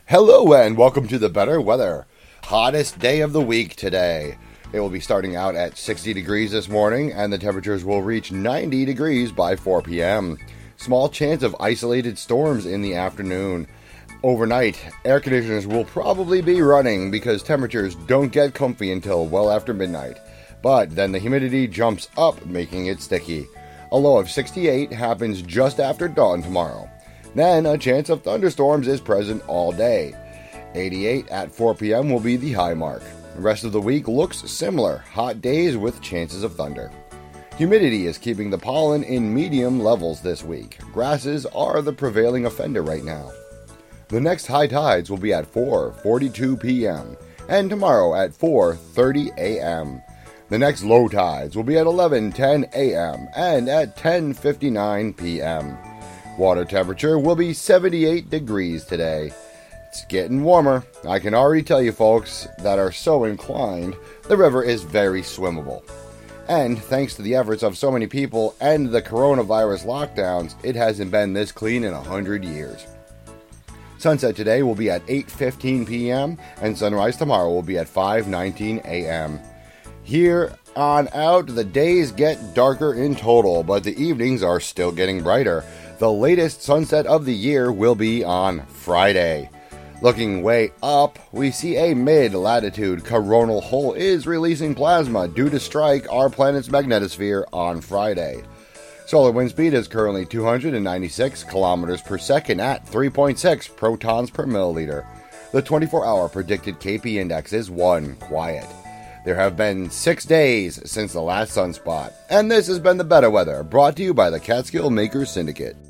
Hello and welcome to the better weather. Hottest day of the week today. It will be starting out at 60 degrees this morning and the temperatures will reach 90 degrees by 4 p.m. Small chance of isolated storms in the afternoon. Overnight, air conditioners will probably be running because temperatures don't get comfy until well after midnight. But then the humidity jumps up, making it sticky. A low of 68 happens just after dawn tomorrow. Then a chance of thunderstorms is present all day. 88 at 4 p.m. will be the high mark. The rest of the week looks similar, hot days with chances of thunder. Humidity is keeping the pollen in medium levels this week. Grasses are the prevailing offender right now. The next high tides will be at 4:42 p.m. and tomorrow at 4:30 a.m. The next low tides will be at 11:10 a.m. and at 10:59 p.m. Water temperature will be 78 degrees today. It's getting warmer. I can already tell you folks that are so inclined, the river is very swimmable. And thanks to the efforts of so many people and the coronavirus lockdowns, it hasn't been this clean in 100 years. Sunset today will be at 8:15 p.m. and sunrise tomorrow will be at 5:19 a.m. Here on out, the days get darker in total, but the evenings are still getting brighter. The latest sunset of the year will be on Friday. Looking way up, we see a mid-latitude coronal hole is releasing plasma due to strike our planet's magnetosphere on Friday. Solar wind speed is currently 296 kilometers per second at 3.6 protons per milliliter. The 24-hour predicted KP index is 1, quiet. There have been 6 days since the last sunspot, and this has been the better weather, brought to you by the Catskill Makers Syndicate.